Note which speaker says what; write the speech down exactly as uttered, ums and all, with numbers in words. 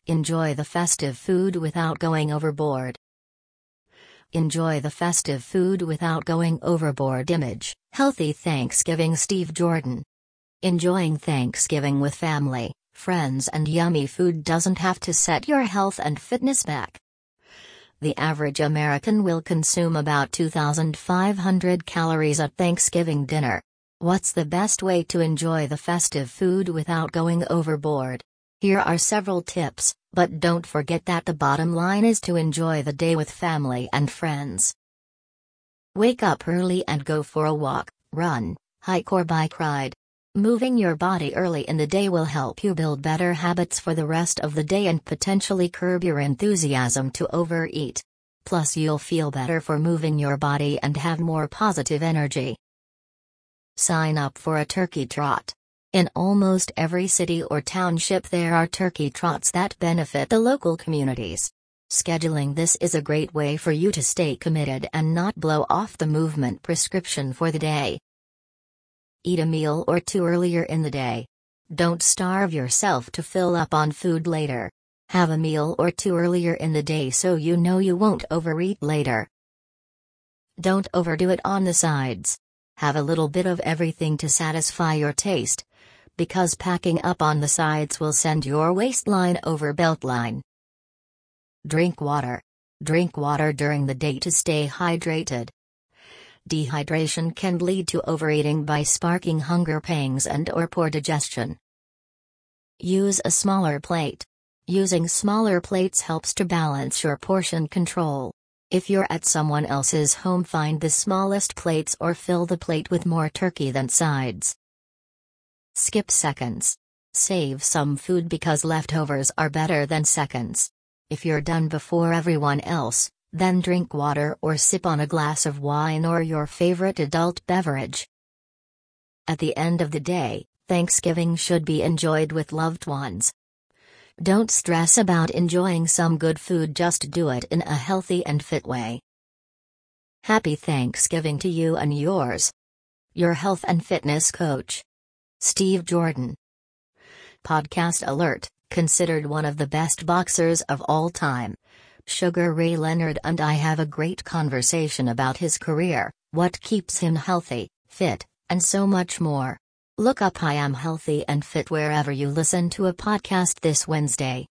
Speaker 1: Enjoy the festive food without going overboard. Enjoy the festive food without going overboard. Image, Healthy Thanksgiving. Steve Jordan. Enjoying Thanksgiving with family, friends and yummy food doesn't have to set your health and fitness back. The average American will consume about two thousand five hundred calories at Thanksgiving dinner. What's the best way to enjoy the festive food without going overboard? Here are several tips, but don't forget that the bottom line is to enjoy the day with family and friends. Wake up early and go for a walk, run, hike or bike ride. Moving your body early in the day will help you build better habits for the rest of the day and potentially curb your enthusiasm to overeat. Plus, you'll feel better for moving your body and have more positive energy. Sign up for a turkey trot. In almost every city or township there are turkey trots that benefit the local communities. Scheduling this is a great way for you to stay committed and not blow off the movement prescription for the day. Eat a meal or two earlier in the day. Don't starve yourself to fill up on food later. Have a meal or two earlier in the day so you know you won't overeat later. Don't overdo it on the sides. Have a little bit of everything to satisfy your taste, because packing up on the sides will send your waistline over beltline. Drink water. Drink water during the day to stay hydrated. Dehydration can lead to overeating by sparking hunger pangs and or poor digestion. Use a smaller plate. Using smaller plates helps to balance your portion control. If you're at someone else's home, find the smallest plates or fill the plate with more turkey than sides. Skip seconds. Save some food because leftovers are better than seconds. If you're done before everyone else, then drink water or sip on a glass of wine or your favorite adult beverage. At the end of the day, Thanksgiving should be enjoyed with loved ones. Don't stress about enjoying some good food, just do it in a healthy and fit way. Happy Thanksgiving to you and yours. Your health and fitness coach, Steve Jordan. Podcast alert: considered one of the best boxers of all time, Sugar Ray Leonard and I have a great conversation about his career, what keeps him healthy, fit, and so much more. Look up I Am Healthy and Fit wherever you listen to a podcast this Wednesday.